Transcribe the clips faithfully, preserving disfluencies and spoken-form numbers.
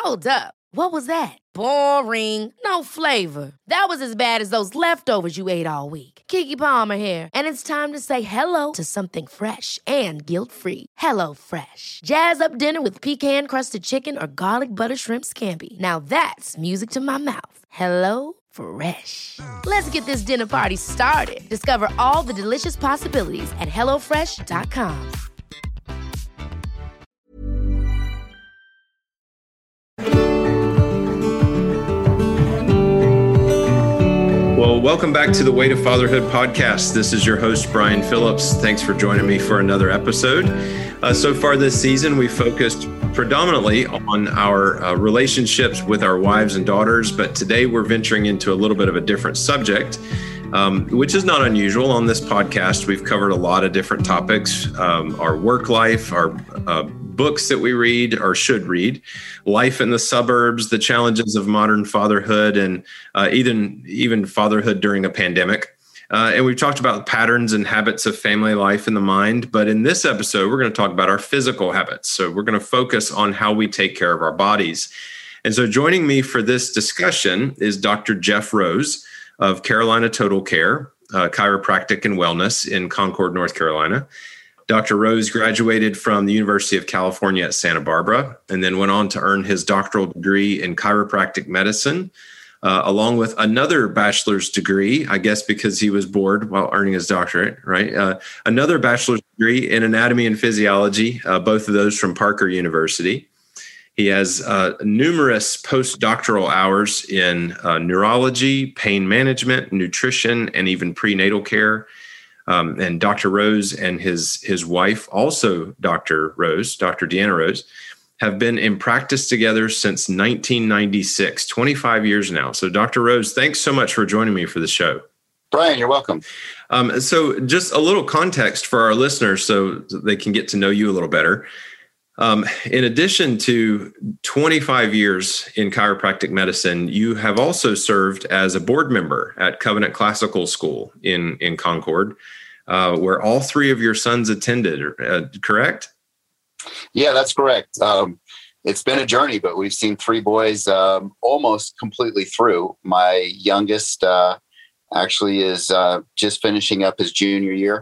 Hold up. What was that? Boring. No flavor. That was as bad as those leftovers you ate all week. Keke Palmer here, and it's time to say hello to something fresh and guilt-free. Hello Fresh. Jazz up dinner with pecan-crusted chicken or garlic butter shrimp scampi. Now that's music to my mouth. Hello Fresh. Let's get this dinner party started. Discover all the delicious possibilities at hello fresh dot com. Well, welcome back to the Way to Fatherhood podcast. This is your host, Brian Phillips. Thanks for joining me for another episode. Uh, so far this season, we focused predominantly on our uh, relationships with our wives and daughters, but today we're venturing into a little bit of a different subject, um, which is not unusual. On this podcast, we've covered a lot of different topics, um, our work life, our uh, books that we read or should read, life in the suburbs, the challenges of modern fatherhood, and uh, even, even fatherhood during a pandemic. Uh, and we've talked about patterns and habits of family life in the mind. But in this episode, we're going to talk about our physical habits. So we're going to focus on how we take care of our bodies. And so joining me for this discussion is Doctor Jeff Rose of Carolina Total Care, uh, Chiropractic and Wellness in Concord, North Carolina. Doctor Rose graduated from the University of California at Santa Barbara and then went on to earn his doctoral degree in chiropractic medicine, uh, along with another bachelor's degree, I guess because he was bored while earning his doctorate, right? Uh, another bachelor's degree in anatomy and physiology, uh, both of those from Parker University. He has uh, numerous postdoctoral hours in uh, neurology, pain management, nutrition, and even prenatal care. Um, and Doctor Rose and his his wife, also Doctor Rose, Doctor Deanna Rose, have been in practice together since nineteen ninety-six, twenty-five years now. So Doctor Rose, thanks so much for joining me for the show. Brian, you're welcome. Um, so just a little context for our listeners so they can get to know you a little better. Um, in addition to twenty-five years in chiropractic medicine, you have also served as a board member at Covenant Classical School in, in Concord, uh, where all three of your sons attended, uh, correct? Yeah, that's correct. Um, it's been a journey, but we've seen three boys um, almost completely through. My youngest uh, actually is uh, just finishing up his junior year.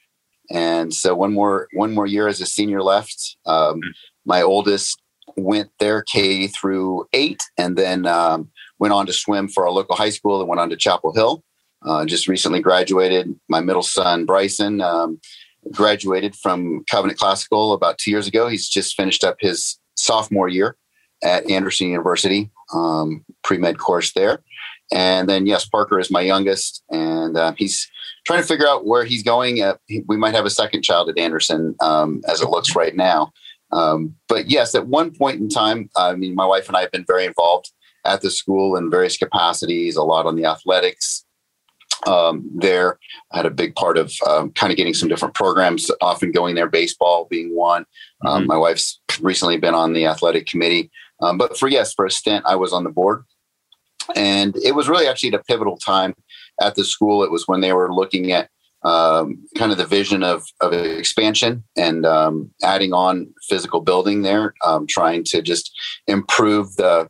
And so one more one more year as a senior left. Um, my oldest went there K through eight, and then um, went on to swim for our local high school and went on to Chapel Hill. Uh, just recently graduated. My middle son, Bryson, um, graduated from Covenant Classical about two years ago. He's just finished up his sophomore year at Anderson University, um, pre-med course there. And then, yes, Parker is my youngest, and uh, he's trying to figure out where he's going. Uh, we might have a second child at Anderson um, as it looks right now. Um, but yes, at one point in time, I mean, my wife and I have been very involved at the school in various capacities, a lot on the athletics um, there. I had a big part of um, kind of getting some different programs, often going there, baseball being one. Um, mm-hmm. My wife's recently been on the athletic committee. Um, but for, yes, for a stint, I was on the board. And it was really actually at a pivotal time at the school. It was when they were looking at um, kind of the vision of, of expansion and um, adding on physical building there, um, trying to just improve the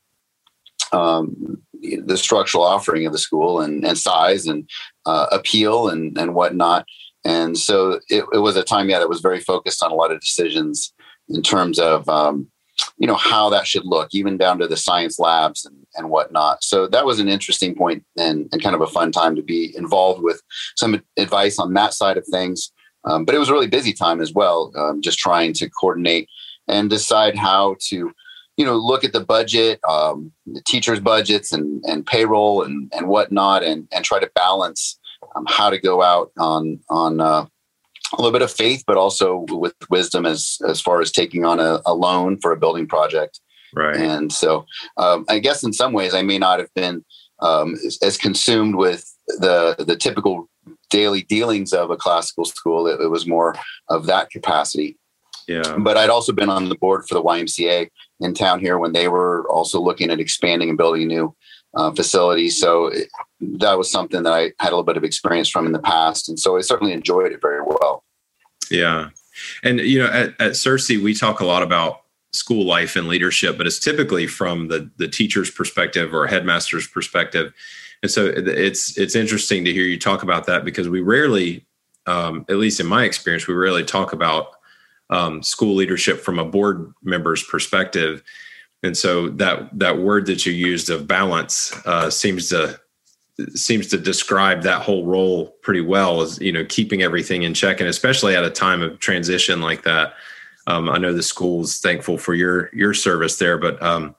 um, the structural offering of the school and, and size and uh, appeal and, and whatnot. And so it, it was a time, yeah, that was very focused on a lot of decisions in terms of um, you know, how that should look, even down to the science labs and, and whatnot. So that was an interesting point and, and kind of a fun time to be involved with some advice on that side of things. Um, but it was a really busy time as well, um, just trying to coordinate and decide how to, you know, look at the budget, um, the teachers' budgets and, and payroll and, and whatnot, and, and try to balance um, how to go out on, on, uh, a little bit of faith, but also with wisdom as, as far as taking on a, a loan for a building project. Right. And so um, I guess in some ways I may not have been um, as, as consumed with the, the typical daily dealings of a classical school. It, it was more of that capacity. Yeah. But I'd also been on the board for the Y M C A in town here when they were also looking at expanding and building new uh, facilities. So it, that was something that I had a little bit of experience from in the past. And so I certainly enjoyed it very well. Yeah. And, you know, at, at C I R C, we talk a lot about school life and leadership, but it's typically from the the teacher's perspective or headmaster's perspective. And so it's it's interesting to hear you talk about that, because we rarely, um, at least in my experience, we rarely talk about um, school leadership from a board member's perspective. And so that that word that you used of balance uh, seems to seems to describe that whole role pretty well, as, you know, keeping everything in check, and especially at a time of transition like that. Um, I know the school's thankful for your your service there, but um,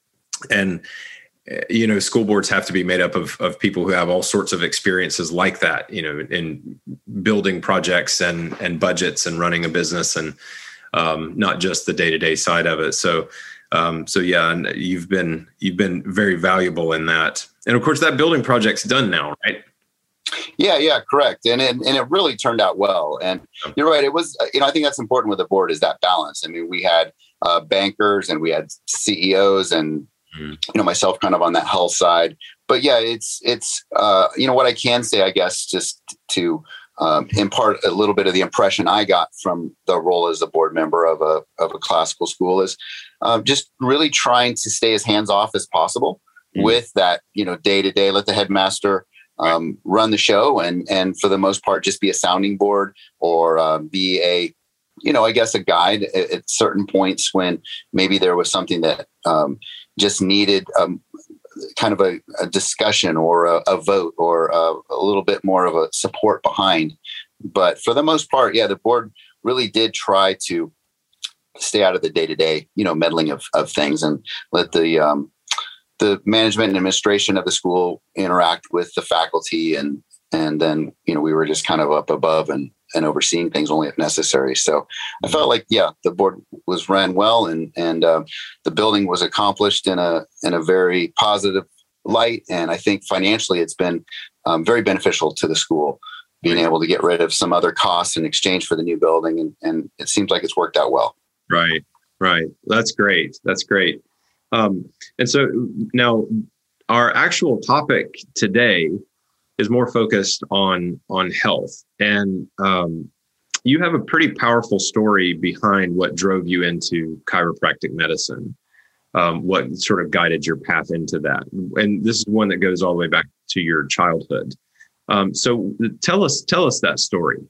and you know, school boards have to be made up of of people who have all sorts of experiences like that, you know, in building projects and and budgets and running a business, and um, not just the day-to-day side of it. So. Um, so yeah, and you've been you've been very valuable in that, and of course that building project's done now, right? Yeah, yeah, correct, and and, and it really turned out well. And you're right; it was, you know, I think that's important with the board, is that balance. I mean, we had uh, bankers and we had C E Os, and mm-hmm. you know, myself kind of on that health side. But yeah, it's it's uh, you know, what I can say, I guess, just to um, impart a little bit of the impression I got from the role as a board member of a of a classical school is. Uh, just really trying to stay as hands-off as possible mm-hmm. with that, you know, day-to-day, let the headmaster um, run the show, and and for the most part, just be a sounding board, or uh, be a, you know, I guess a guide at, at certain points when maybe there was something that um, just needed um, kind of a, a discussion or a, a vote or a, a little bit more of a support behind. But for the most part, yeah, the board really did try to stay out of the day-to-day, you know, meddling of, of things, and let the um, the management and administration of the school interact with the faculty, and and then, you know, we were just kind of up above and and overseeing things only if necessary. So I felt like, yeah, the board was ran well, and and uh, the building was accomplished in a in a very positive light, and I think financially it's been um, very beneficial to the school, being able to get rid of some other costs in exchange for the new building, and and it seems like it's worked out well. Right, right. That's great. That's great. Um, and so now our actual topic today is more focused on on health. And um, you have a pretty powerful story behind what drove you into chiropractic medicine, um, what sort of guided your path into that. And this is one that goes all the way back to your childhood. Um, so tell us, tell us that story.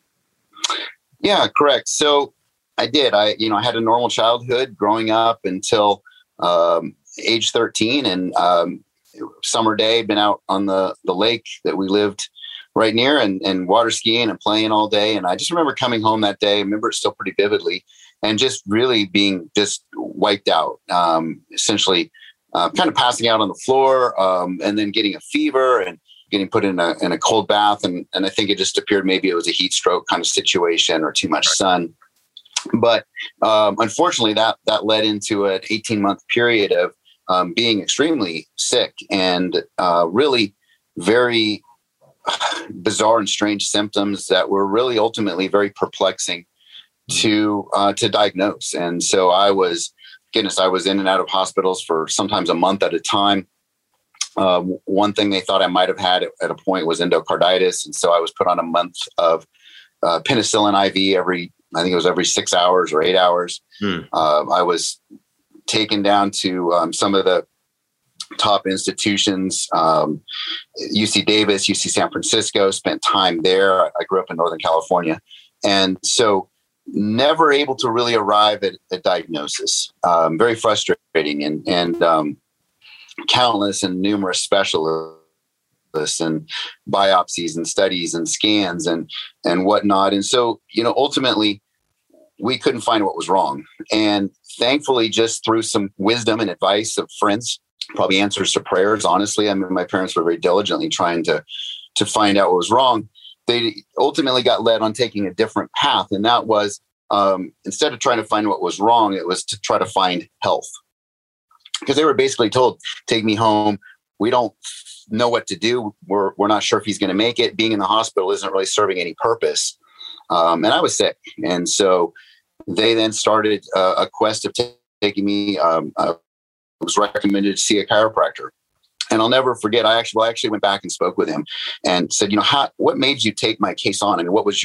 Yeah, correct. So I did. I, you know, I had a normal childhood growing up until um, age thirteen, and um, summer day, been out on the, the lake that we lived right near, and, and water skiing and playing all day. And I just remember coming home that day, I remember it still pretty vividly, and just really being just wiped out, um, essentially uh, kind of passing out on the floor, um, and then getting a fever and getting put in a, in a cold bath. And, and I think it just appeared maybe it was a heat stroke kind of situation or too much sun. But um, unfortunately, that that led into an eighteen month period of um, being extremely sick, and uh, really very bizarre and strange symptoms that were really ultimately very perplexing to uh, to diagnose. And so I was, goodness, I was in and out of hospitals for sometimes a month at a time. Uh, one thing they thought I might have had at a point was endocarditis, and so I was put on a month of uh, penicillin I V every. I think it was every six hours or eight hours. Hmm. Uh, I was taken down to um, some of the top institutions, um, U C Davis, U C San Francisco, spent time there. I grew up in Northern California. And so never able to really arrive at a diagnosis. Um, very frustrating, and, and um, countless and numerous specialists and biopsies and studies and scans and, and whatnot. And so, you know, ultimately we couldn't find what was wrong. And thankfully, just through some wisdom and advice of friends, probably answers to prayers, honestly, I mean, my parents were very diligently trying to, to find out what was wrong. They ultimately got led on taking a different path. And that was, um, instead of trying to find what was wrong, it was to try to find health. Because they were basically told, take me home. We don't know what to do. We're we're not sure if he's going to make it. Being in the hospital isn't really serving any purpose. Um, and I was sick. And so they then started uh, a quest of t- taking me. Um, I was recommended to see a chiropractor. And I'll never forget, I actually, well, I actually went back and spoke with him and said, you know, how, what made you take my case on? I mean, what was your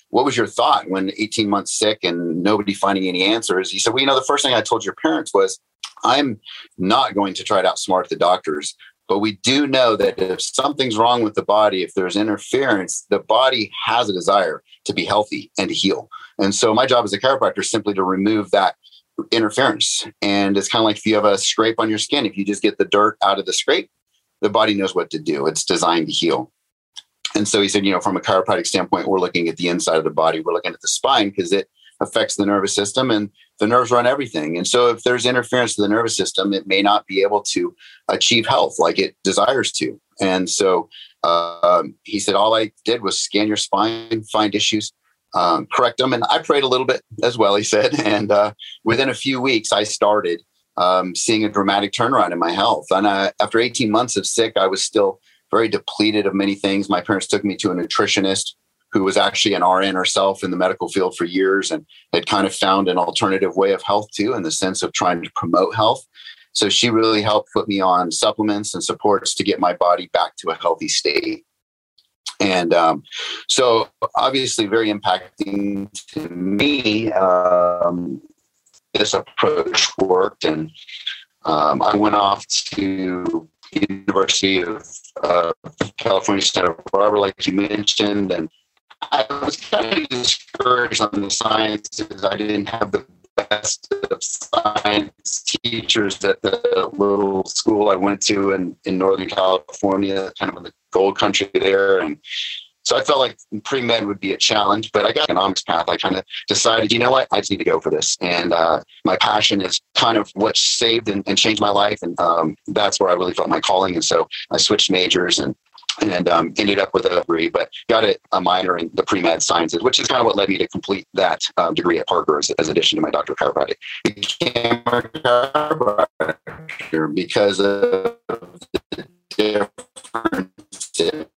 what was your thought when eighteen months sick and nobody finding any answers? He said, well, you know, the first thing I told your parents was, I'm not going to try to outsmart the doctors, but we do know that if something's wrong with the body, if there's interference, the body has a desire to be healthy and to heal. And so my job as a chiropractor is simply to remove that interference. And it's kind of like if you have a scrape on your skin, if you just get the dirt out of the scrape, the body knows what to do. It's designed to heal. And so he said, you know, from a chiropractic standpoint, we're looking at the inside of the body. We're looking at the spine because it affects the nervous system, and the nerves run everything. And so if there's interference to the nervous system, it may not be able to achieve health like it desires to. And so um, he said, all I did was scan your spine, find issues, um, correct them. And I prayed a little bit as well, he said. And uh, within a few weeks, I started um, seeing a dramatic turnaround in my health. And uh, after eighteen months of sick, I was still very depleted of many things. My parents took me to a nutritionist who was actually an R N herself in the medical field for years and had kind of found an alternative way of health too, in the sense of trying to promote health. So she really helped put me on supplements and supports to get my body back to a healthy state. And um, so obviously very impacting to me, um, this approach worked. And um, I went off to University of uh, California, Santa Barbara, like you mentioned, and I was kind of discouraged on the sciences. I didn't have the best of science teachers at the little school I went to in, in Northern California, kind of in the gold country there. And so I felt like pre-med would be a challenge, but I got an economics path. I kind of decided, you know what, I just need to go for this. And uh, my passion is kind of what saved and, and changed my life. And um, that's where I really felt my calling. And so I switched majors and and um, ended up with a degree, but got a, a minor in the pre-med sciences, which is kind of what led me to complete that um, degree at Parker as, as addition to my doctor of chiropractic. I became a chiropractor because of the difference it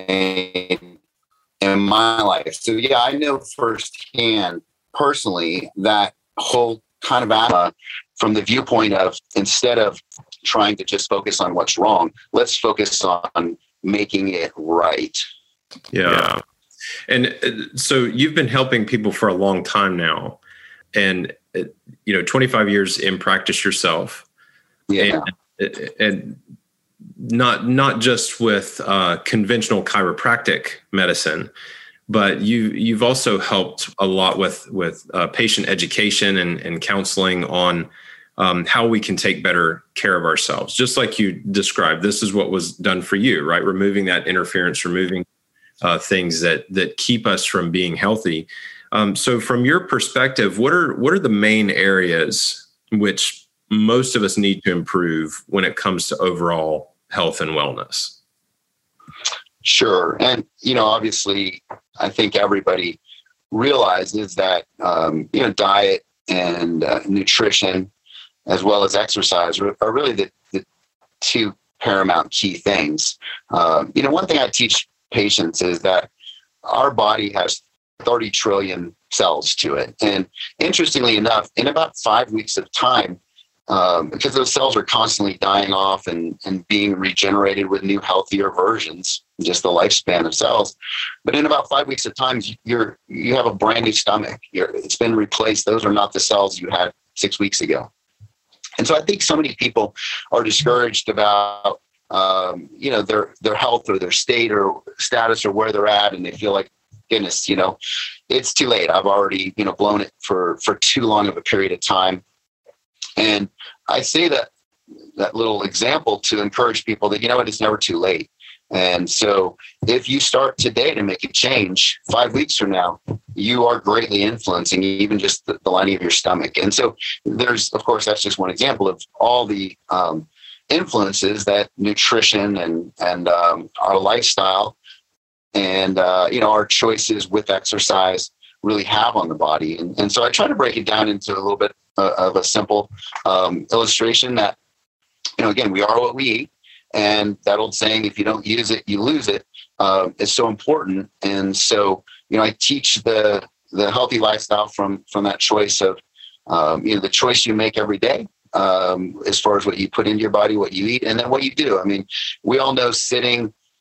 made in my life. So yeah, I know firsthand, personally, that whole kind of uh, from the viewpoint of, instead of trying to just focus on what's wrong, let's focus on making it right. Yeah. yeah. And uh, so you've been helping people for a long time now, and, uh, you know, twenty-five years in practice yourself. Yeah. And, and not, not just with uh, conventional chiropractic medicine, but you, you've also helped a lot with, with uh, patient education and, and counseling on Um, how we can take better care of ourselves. Just like you described, this is what was done for you, right? Removing that interference, removing uh, things that that keep us from being healthy. Um, so from your perspective, what are what are the main areas which most of us need to improve when it comes to overall health and wellness? Sure. And, you know, obviously, I think everybody realizes that, um, you know, diet and uh, nutrition, as well as exercise, are really the, the two paramount key things. Um, you know, one thing I teach patients is that our body has thirty trillion cells to it. And interestingly enough, in about five weeks of time, um, because those cells are constantly dying off and, and being regenerated with new, healthier versions, just the lifespan of cells. But in about five weeks of time, you're, you have a brand new stomach. You're, it's been replaced. Those are not the cells you had six weeks ago. And so I think so many people are discouraged about, um, you know, their, their health or their state or status or where they're at. And they feel like, goodness, you know, it's too late. I've already, you know, blown it for, for too long of a period of time. And I say that, that little example to encourage people that, you know what, it's never too late. And so if you start today to make a change, five weeks from now, you are greatly influencing even just the, the lining of your stomach. And so there's, of course, that's just one example of all the um, influences that nutrition and, and um, our lifestyle and, uh, you know, our choices with exercise really have on the body. And, and so I try to break it down into a little bit uh, of a simple um, illustration that, you know, again, we are what we eat. And that old saying, if you don't use it, you lose it, uh, is so important. And so, you know, I teach the the healthy lifestyle from from that choice of, um, you know, the choice you make every day, um, as far as what you put into your body, what you eat, and then what you do. I mean, we all know sitting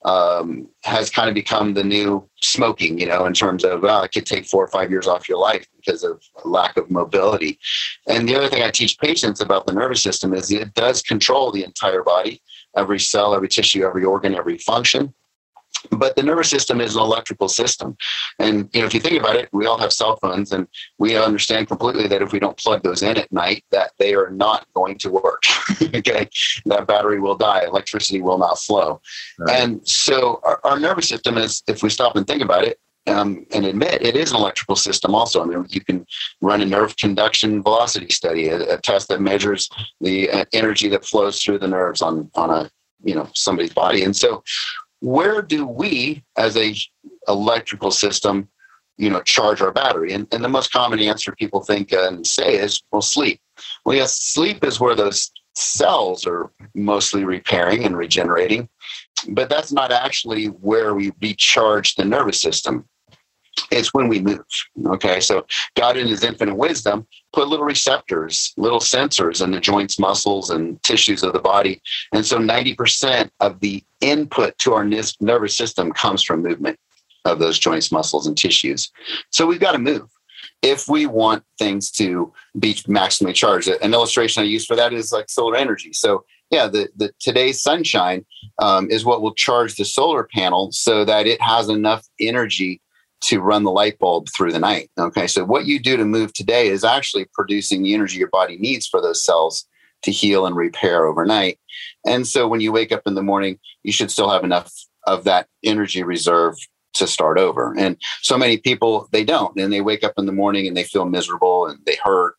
um, has kind of become the new smoking, you know, in terms of, well, it could take four or five years off your life because of lack of mobility. And the other thing I teach patients about the nervous system is it does control the entire body, every cell, every tissue, every organ, every function. But the nervous system is an electrical system. And, you know, if you think about it, we all have cell phones, and we understand completely that if we don't plug those in at night, that they are not going to work. Okay. That battery will die. Electricity will not flow. Right. And so our, our nervous system is, if we stop and think about it, um, and admit it is an electrical system also. I mean, you can run a nerve conduction velocity study, a, a test that measures the uh, energy that flows through the nerves on, on a, you know, somebody's body. And so, where do we, as a electrical system, you know, charge our battery? And, and the most common answer people think and say is, well, sleep. Well, yes, sleep is where those cells are mostly repairing and regenerating, but that's not actually where we recharge the nervous system. It's when we move. Okay. So God in his infinite wisdom put little receptors, little sensors in the joints, muscles, and tissues of the body. And so ninety percent of the input to our nervous system comes from movement of those joints, muscles, and tissues. So we've got to move if we want things to be maximally charged. An illustration I use for that is like solar energy. So yeah, the, the today's sunshine um, is what will charge the solar panel so that it has enough energy to run the light bulb through the night. Okay. So what you do to move today is actually producing the energy your body needs for those cells to heal and repair overnight. And so when you wake up in the morning, you should still have enough of that energy reserve to start over. And so many people, they don't, and they wake up in the morning and they feel miserable and they hurt,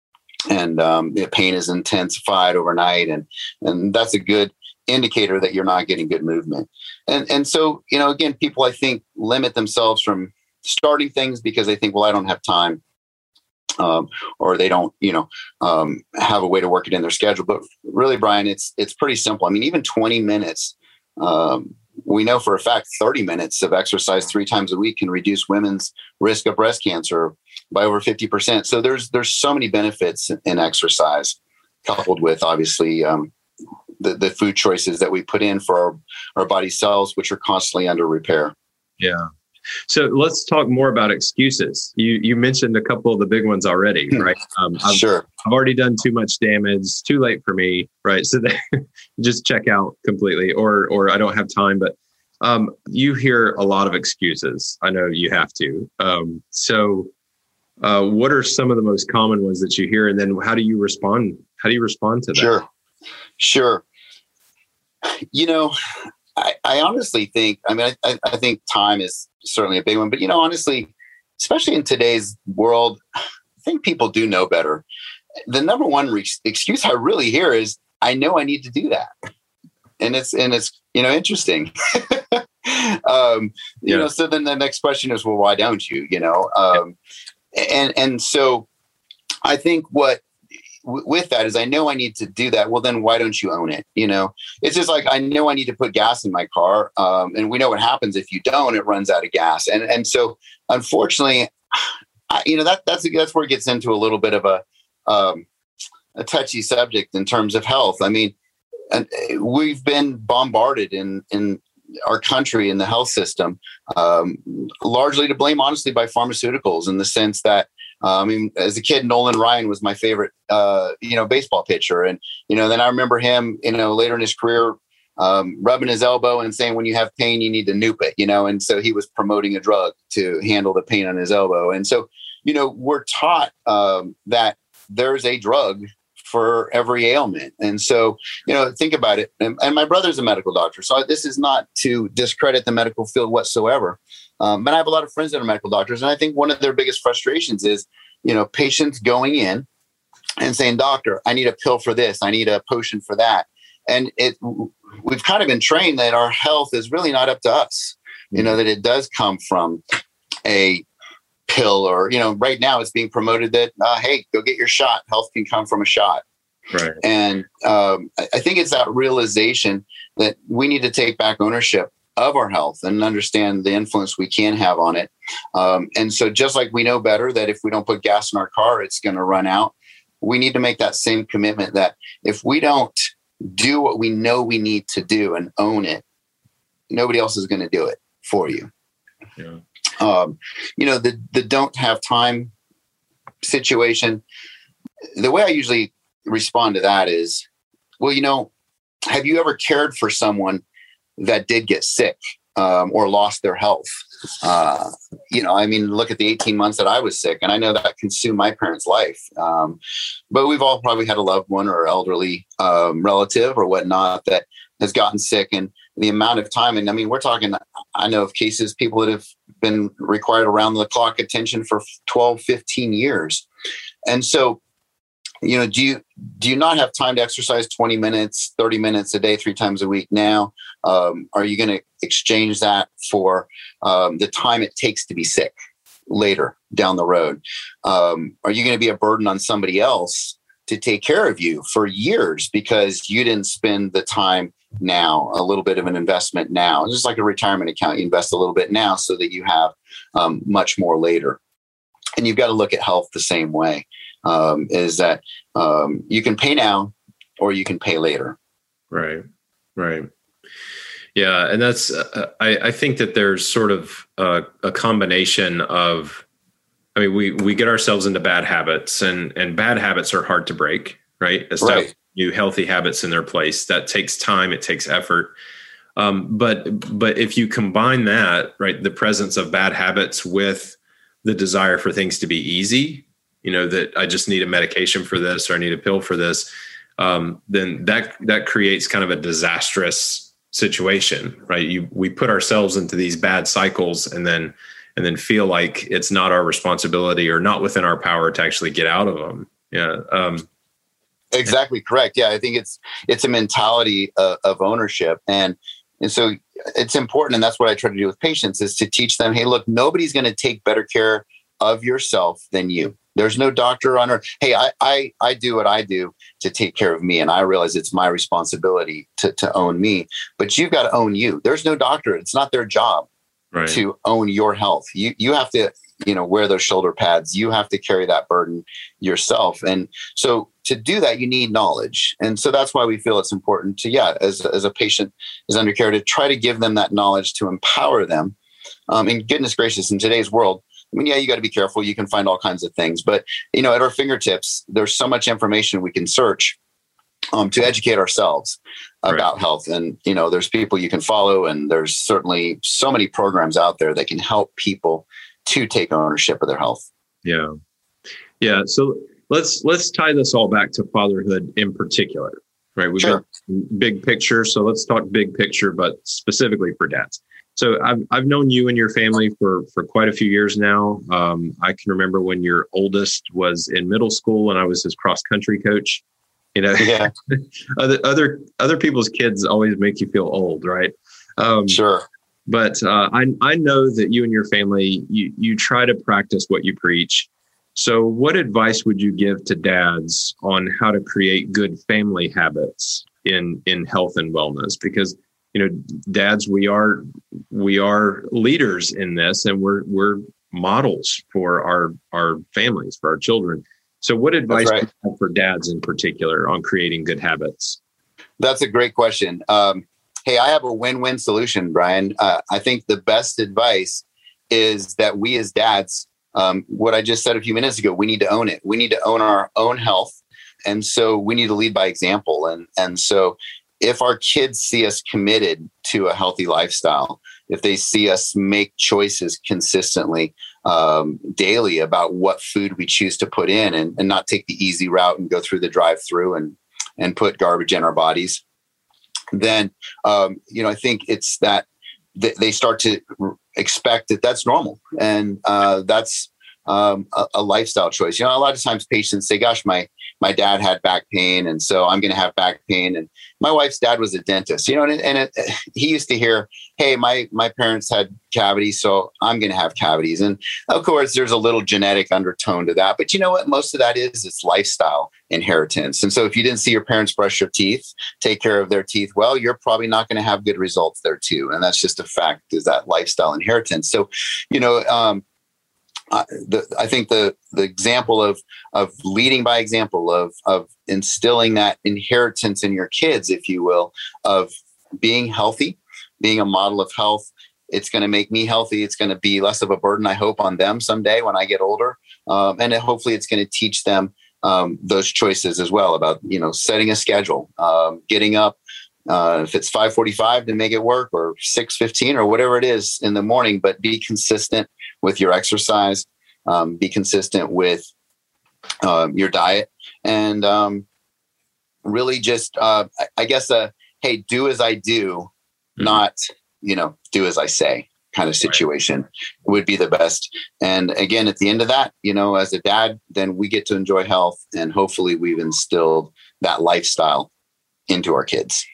and um, the pain is intensified overnight. And, and that's a good indicator that you're not getting good movement. And and so, you know, again, people, I think, limit themselves from starting things because they think, well, I don't have time, um, or they don't, you know, um, have a way to work it in their schedule. But really, Brian, it's it's pretty simple. I mean, even twenty minutes, um, we know for a fact thirty minutes of exercise three times a week can reduce women's risk of breast cancer by over fifty percent. So there's there's so many benefits in exercise, coupled with obviously um, the, the food choices that we put in for our, our body cells, which are constantly under repair. Yeah. So let's talk more about excuses. You you mentioned a couple of the big ones already, right? Um, I've, sure. I've already done too much damage. Too late for me, right? So they just check out completely, or or I don't have time. But um, you hear a lot of excuses. I know you have to. Um, so uh, what are some of the most common ones that you hear, and then how do you respond? How do you respond to that? Sure, sure. You know, I, I honestly think. I mean, I, I think time is certainly a big one, but you know, honestly, especially in today's world, I think people do know better. The number one re- excuse I really hear is, "I know I need to do that," and it's and it's you know interesting. um, you yeah. know, so then the next question is, well, why don't you? You know, um, yeah. and and so I think what w- with that is, I know I need to do that. Well, then why don't you own it? You know, it's just like, I know I need to put gas in my car, um, and we know what happens if you don't. It runs out of gas, and and so unfortunately, I, you know that that's that's where it gets into a little bit of a um, a touchy subject in terms of health. I mean, and we've been bombarded in in our country in the health system, um, largely to blame, honestly, by pharmaceuticals, in the sense that, uh, I mean, as a kid, Nolan Ryan was my favorite, uh, you know, baseball pitcher. And, you know, then I remember him, you know, later in his career, um, rubbing his elbow and saying, when you have pain, you need to Nupe it, you know? And so he was promoting a drug to handle the pain on his elbow. And so, you know, we're taught um, that there's a drug for every ailment. And so, you know, think about it. And, and my brother's a medical doctor. So this is not to discredit the medical field whatsoever. Um, but I have a lot of friends that are medical doctors. And I think one of their biggest frustrations is, you know, patients going in and saying, doctor, I need a pill for this. I need a potion for that. And it, we've kind of been trained that our health is really not up to us, you know, that it does come from a pill, or, you know, right now it's being promoted that, uh, hey, go get your shot. Health can come from a shot. Right. And um, I think it's that realization that we need to take back ownership of our health and understand the influence we can have on it. Um, and so just like we know better that if we don't put gas in our car, it's going to run out, we need to make that same commitment that if we don't do what we know we need to do and own it, nobody else is going to do it for you. Yeah. Um, you know, the, the don't have time situation, the way I usually respond to that is, well, you know, have you ever cared for someone that did get sick um, or lost their health? Uh, you know, I mean, look at the eighteen months that I was sick, and I know that consumed my parents' life. Um, but we've all probably had a loved one or elderly um, relative or whatnot that has gotten sick, and the amount of time. And I mean, we're talking, I know of cases, people that have been required around the clock attention for twelve, fifteen years. And so, you know, do you, do you not have time to exercise twenty minutes, thirty minutes a day, three times a week now? Um, are you going to exchange that for um, the time it takes to be sick later down the road? Um, are you going to be a burden on somebody else to take care of you for years because you didn't spend the time now, a little bit of an investment now? It's just like a retirement account. You invest a little bit now so that you have um, much more later. And you've got to look at health the same way, um, is that um, you can pay now or you can pay later. Right. Right. Yeah. And that's, uh, I, I think that there's sort of a, a combination of, I mean, we, we get ourselves into bad habits, and, and bad habits are hard to break, right? Establish Right. new healthy habits in their place. That takes time. It takes effort. Um, but, but if you combine that, right, the presence of bad habits with the desire for things to be easy, you know, that I just need a medication for this, or I need a pill for this, um, then that, that creates kind of a disastrous situation, right? You, we put ourselves into these bad cycles and then, and then feel like it's not our responsibility or not within our power to actually get out of them. Yeah. Um, Exactly correct. Yeah, I think it's it's a mentality of, of ownership, and and so it's important, and that's what I try to do with patients, is to teach them, hey, look, nobody's going to take better care of yourself than you. There's no doctor on earth. Hey, I I I do what I do to take care of me, and I realize it's my responsibility to to own me. But you've got to own you. There's no doctor. It's not their job right. to own your health. You you have to, you know, wear those shoulder pads. You have to carry that burden yourself. And so to do that, you need knowledge. And so that's why we feel it's important to, yeah, as, as a patient is under care, to try to give them that knowledge to empower them. Um, and goodness gracious, in today's world, I mean, yeah, you got to be careful. You can find all kinds of things, but you know, at our fingertips, there's so much information we can search um, to educate ourselves about right. health. And, you know, there's people you can follow, and there's certainly so many programs out there that can help people to take ownership of their health. Yeah. Yeah. So let's, let's tie this all back to fatherhood in particular, right? We've sure. got big picture. So let's talk big picture, but specifically for dads. So I've, I've known you and your family for, for quite a few years now. Um, I can remember when your oldest was in middle school and I was his cross country coach. You know, yeah. other, other, other people's kids always make you feel old, right? Um, sure. But uh, I I know that you and your family, you, you try to practice what you preach. So what advice would you give to dads on how to create good family habits in, in health and wellness? Because, you know, dads, we are we are leaders in this, and we're we're models for our, our families, for our children. So what advice right. do you have for dads in particular on creating good habits? That's a great question. Um, Hey, I have a win-win solution, Brian. Uh, I think the best advice is that we as dads, um, what I just said a few minutes ago, we need to own it. We need to own our own health. And so we need to lead by example. And, and so if our kids see us committed to a healthy lifestyle, if they see us make choices consistently um, daily about what food we choose to put in, and, and not take the easy route and go through the drive-through and, and put garbage in our bodies, then, um, you know, I think it's that th- they start to r- expect that that's normal. And uh, that's um, a, a lifestyle choice. You know, a lot of times patients say, gosh, my, my dad had back pain, and so I'm going to have back pain. And my wife's dad was a dentist, you know, and, and it, he used to hear, hey, my, my parents had cavities, so I'm going to have cavities. And of course, there's a little genetic undertone to that. But you know what? Most of that is it's lifestyle inheritance. And so if you didn't see your parents brush their teeth, take care of their teeth, well, you're probably not going to have good results there too. And that's just a fact, is that lifestyle inheritance. So, you know, um, Uh, the, I think the the example of of leading by example, of of instilling that inheritance in your kids, if you will, of being healthy, being a model of health. It's going to make me healthy. It's going to be less of a burden, I hope, on them someday when I get older. Um, and hopefully it's going to teach them um, those choices as well about, you know, setting a schedule, um, getting up. Uh, if it's five forty-five to make it work, or six fifteen or whatever it is in the morning, but be consistent with your exercise, um, be consistent with uh, your diet, and um, really just, uh, I, I guess, uh, hey, do as I do, mm-hmm. not, you know, do as I say kind of situation right. would be the best. And again, at the end of that, you know, as a dad, then we get to enjoy health, and hopefully we've instilled that lifestyle into our kids.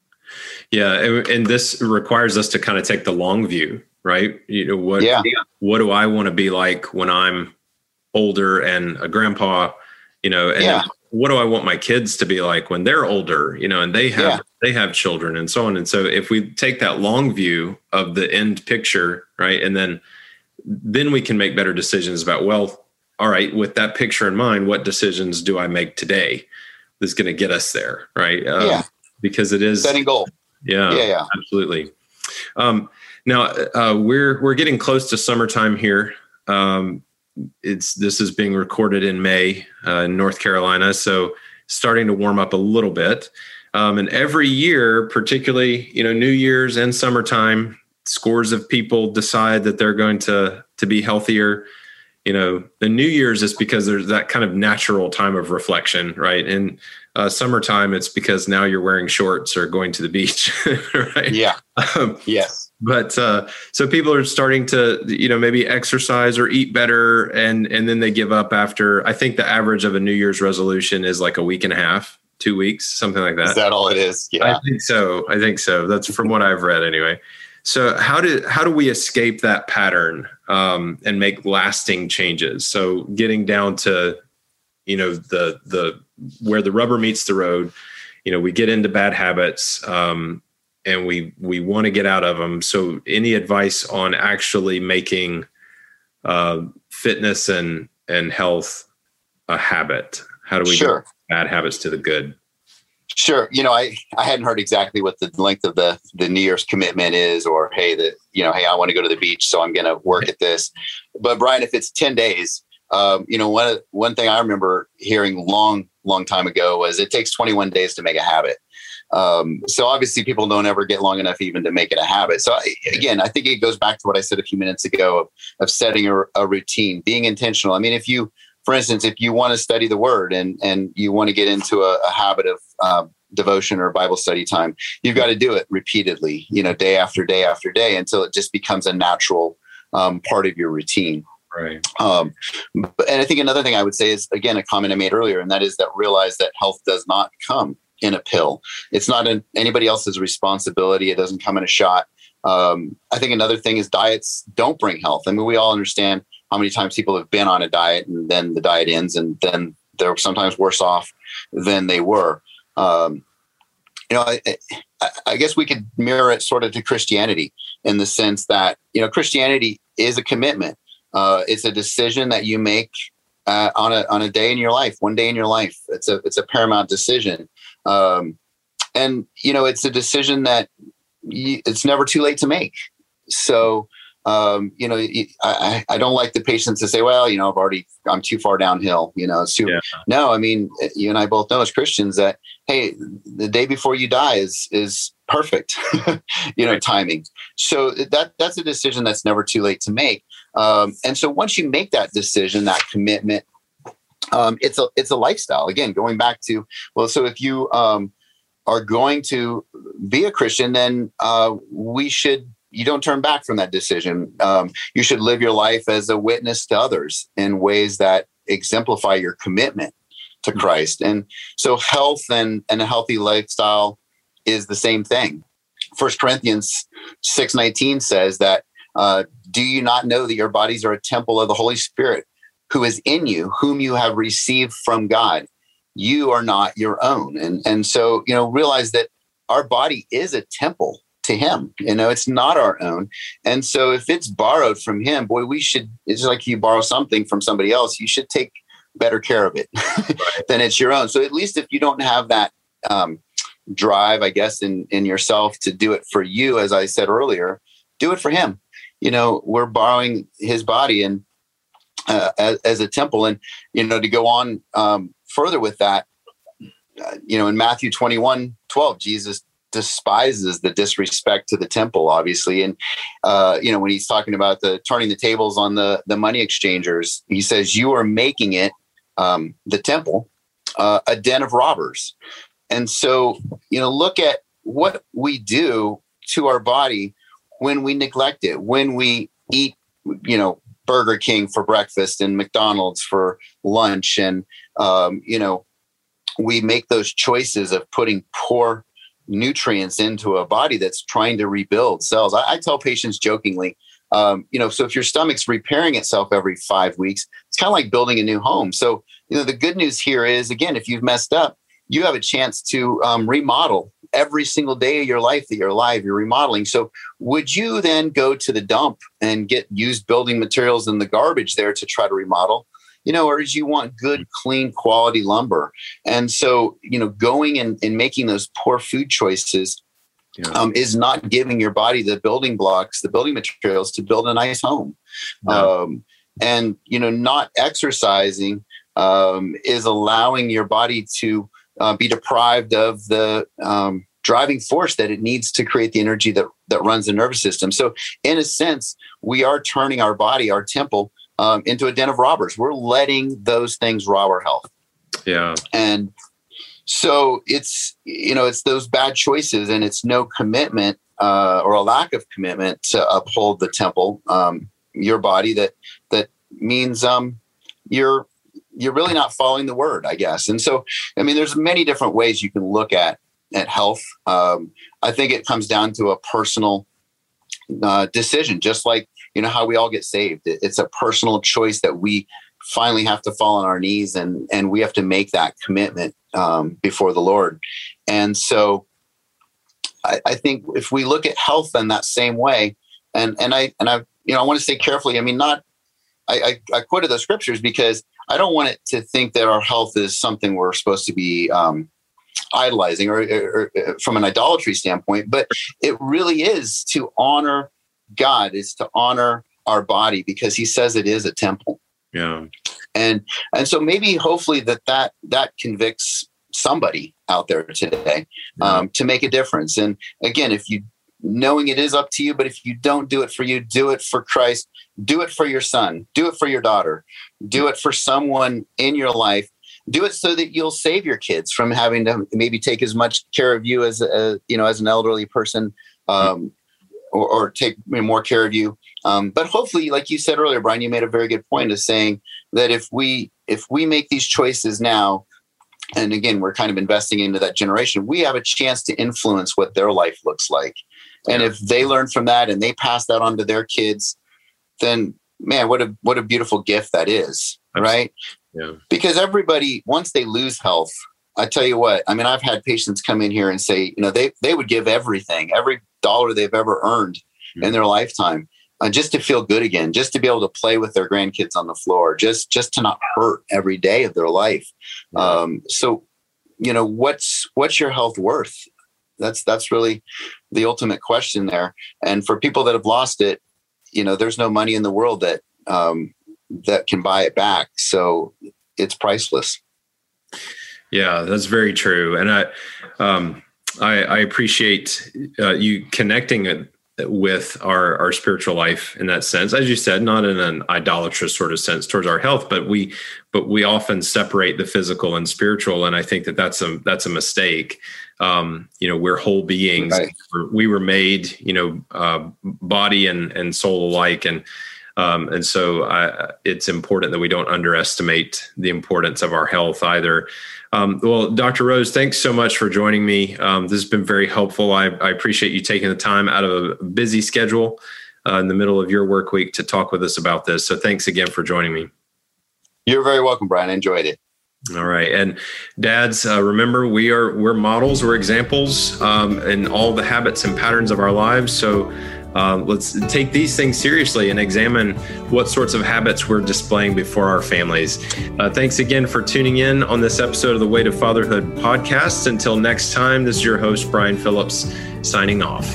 Yeah. And, and this requires us to kind of take the long view, right? You know, what, yeah. what do I want to be like when I'm older and a grandpa, you know, and yeah. what do I want my kids to be like when they're older, you know, and they have, yeah. they have children and so on. And so if we take that long view of the end picture, right. And then, then we can make better decisions about, well, all right, with that picture in mind, what decisions do I make today that's going to get us there? Right. Um, yeah. Because it is setting goal. Yeah, yeah, yeah. absolutely. Um, now uh, we're we're getting close to summertime here. Um, it's this is being recorded in May uh, in North Carolina, so starting to warm up a little bit. Um, and every year, particularly you know New Year's and summertime, scores of people decide that they're going to to be healthier. You know, the New Year's is because there's that kind of natural time of reflection, right? And uh, summertime, it's because now you're wearing shorts or going to the beach, right? Yeah. Um, yes. But uh, so people are starting to, you know, maybe exercise or eat better, and and then they give up after. I think the average of a New Year's resolution is like a week and a half, two weeks, something like that. Is that all it is? Yeah. I think so. I think so. That's from what I've read, anyway. So how do how do we escape that pattern um, and make lasting changes? So getting down to, you know, the the where the rubber meets the road, you know, we get into bad habits um, and we we want to get out of them. So any advice on actually making uh, fitness and and health a habit? How do we sure. get bad habits to the good? Sure. You know, I, I hadn't heard exactly what the length of the, the New Year's commitment is, or, hey, the, you know, hey, I want to go to the beach, so I'm going to work at this. But Brian, if it's ten days, um, you know, one, one thing I remember hearing long, long time ago was it takes twenty-one days to make a habit. Um, so obviously people don't ever get long enough even to make it a habit. So I, again, I think it goes back to what I said a few minutes ago of, of setting a, a routine, being intentional. I mean, if you, for instance, if you want to study the word and, and you want to get into a, a habit of uh, devotion or Bible study time, you've got to do it repeatedly, you know, day after day after day until it just becomes a natural um, part of your routine. Right. Um, and I think another thing I would say is, again, a comment I made earlier, and that is that realize that health does not come in a pill. It's not an, anybody else's responsibility. It doesn't come in a shot. Um, I think another thing is diets don't bring health. I mean, we all understand how many times people have been on a diet and then the diet ends and then they're sometimes worse off than they were. Um, you know, I, I, I guess we could mirror it sort of to Christianity in the sense that, you know, Christianity is a commitment. Uh, it's a decision that you make uh, on a on a day in your life, one day in your life. It's a it's a paramount decision, um, and you know, it's a decision that you, it's never too late to make. So. Um, you know, I, I don't like the patients to say, well, you know, I've already, I'm too far downhill, you know, it's too, yeah. No, I mean, you and I both know as Christians that, hey, the day before you die is, is perfect, you know, right. timing. So that, that's a decision that's never too late to make. Um, and so once you make that decision, that commitment, um, it's a, it's a lifestyle. Again, going back to, well, so if you, um, are going to be a Christian, then, uh, we should, you don't turn back from that decision. Um, you should live your life as a witness to others in ways that exemplify your commitment to Christ. And so health and, and a healthy lifestyle is the same thing. First Corinthians six nineteen says that, uh, do you not know that your bodies are a temple of the Holy Spirit who is in you, whom you have received from God? You are not your own. And, and so, you know, realize that our body is a temple to him, you know, it's not our own. And so if it's borrowed from him, boy, we should, it's like you borrow something from somebody else, you should take better care of it than it's your own. So at least if you don't have that, um, drive, I guess, in, in yourself to do it for you, as I said earlier, do it for him. You know, we're borrowing his body and uh, as, as a temple. And, you know, to go on um, further with that, uh, you know, in Matthew twenty-one twelve, Jesus despises the disrespect to the temple, obviously. And, uh, you know, when he's talking about the turning the tables on the, the money exchangers, he says, you are making it, um, the temple, uh, a den of robbers. And so, you know, look at what we do to our body when we neglect it, when we eat, you know, Burger King for breakfast and McDonald's for lunch. And, um, you know, we make those choices of putting poor nutrients into a body that's trying to rebuild cells. I, I tell patients jokingly, um, you know, so if your stomach's repairing itself every five weeks, it's kind of like building a new home. So, you know, the good news here is, again, if you've messed up, you have a chance to um, remodel every single day of your life that you're alive, you're remodeling. So would you then go to the dump and get used building materials in the garbage there to try to remodel? You know, or do you want good, clean, quality lumber? And so, you know, going and, and making those poor food choices yeah. um, is not giving your body the building blocks, the building materials to build a nice home. No. Um, and, you know, not exercising um, is allowing your body to uh, be deprived of the um, driving force that it needs to create the energy that, that runs the nervous system. So in a sense, we are turning our body, our temple, Um, into a den of robbers. We're letting those things rob our health. Yeah. And so it's, you know, it's those bad choices and it's no commitment uh, or a lack of commitment to uphold the temple, um, your body that, that means um, you're, you're really not following the word, I guess. And so, I mean, there's many different ways you can look at, at health. Um, I think it comes down to a personal uh, decision, just like, you know, how we all get saved. It's a personal choice that we finally have to fall on our knees and, and we have to make that commitment um, before the Lord. And so I, I think if we look at health in that same way, and, and I, and I, you know, I want to say carefully, I mean, not, I, I, I quoted those scriptures because I don't want it to think that our health is something we're supposed to be um, idolizing or, or, or from an idolatry standpoint, but it really is to honor God, is to honor our body because he says it is a temple. Yeah. And, and so maybe hopefully that, that, that convicts somebody out there today um, yeah. to make a difference. And again, if you knowing it is up to you, but if you don't do it for you, do it for Christ, do it for your son, do it for your daughter, do it for someone in your life. Do it so that you'll save your kids from having to maybe take as much care of you as a, you know, as an elderly person, um, or, or take more care of you. Um, but hopefully, like you said earlier, Brian, you made a very good point of saying that if we if we make these choices now, and again, we're kind of investing into that generation, we have a chance to influence what their life looks like. And if they learn from that and they pass that on to their kids, then man, what a what a beautiful gift that is, right? Yeah. Because everybody, once they lose health, I tell you what, I mean, I've had patients come in here and say, you know, they they would give everything, every dollar they've ever earned mm-hmm. in their lifetime, uh, just to feel good again, just to be able to play with their grandkids on the floor, just just to not hurt every day of their life. Yeah. Um, so, you know, what's what's your health worth? That's that's really the ultimate question there. And for people that have lost it, you know, there's no money in the world that um, that can buy it back. So it's priceless. Yeah, that's very true. And I, um, I, I appreciate uh, you connecting it with our, our spiritual life in that sense, as you said, not in an idolatrous sort of sense towards our health, but we, but we often separate the physical and spiritual. And I think that that's a, that's a mistake. Um, you know, we're whole beings. Right. We were made, you know, uh, body and, and soul alike. And, um, and so I, it's important that we don't underestimate the importance of our health either. Um, well, Doctor Rose, thanks so much for joining me. Um, this has been very helpful. I, I appreciate you taking the time out of a busy schedule uh, in the middle of your work week to talk with us about this. So thanks again for joining me. You're very welcome, Brian. I enjoyed it. All right. And dads, uh, remember, we are, we're models, we're examples um, in all the habits and patterns of our lives. So Uh, let's take these things seriously and examine what sorts of habits we're displaying before our families. Uh, thanks again for tuning in on this episode of the Way to Fatherhood podcast. Until next time, this is your host, Brian Phillips, signing off.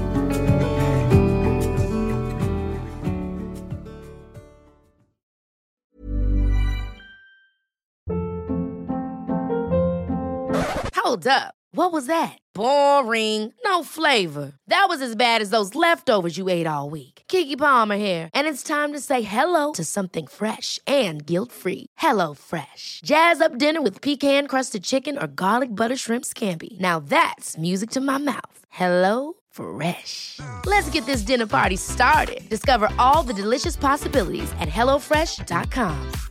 Hold up. What was that? Boring. No flavor. That was as bad as those leftovers you ate all week. Keke Palmer here, and it's time to say hello to something fresh and guilt-free. Hello Fresh. Jazz up dinner with pecan-crusted chicken or garlic butter shrimp scampi. Now that's music to my mouth. Hello Fresh. Let's get this dinner party started. Discover all the delicious possibilities at hello fresh dot com.